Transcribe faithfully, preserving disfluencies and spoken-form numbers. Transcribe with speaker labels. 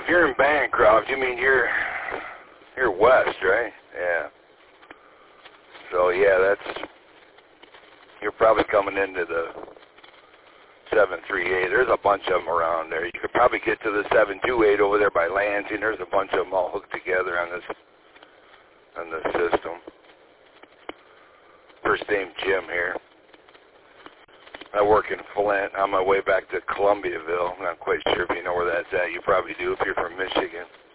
Speaker 1: you're in Bancroft, you mean you're you're west, right? Yeah. So yeah, that's you're probably coming into the seven three eight. There's a bunch of them around there. You could probably get to the seven two eight over there by Lansing. There's a bunch of them all hooked together on this on the system. First name Jim here. I work in Flint. On my way back to Columbiaville. I'm not quite sure if you know where that's at. You probably do if you're from Michigan.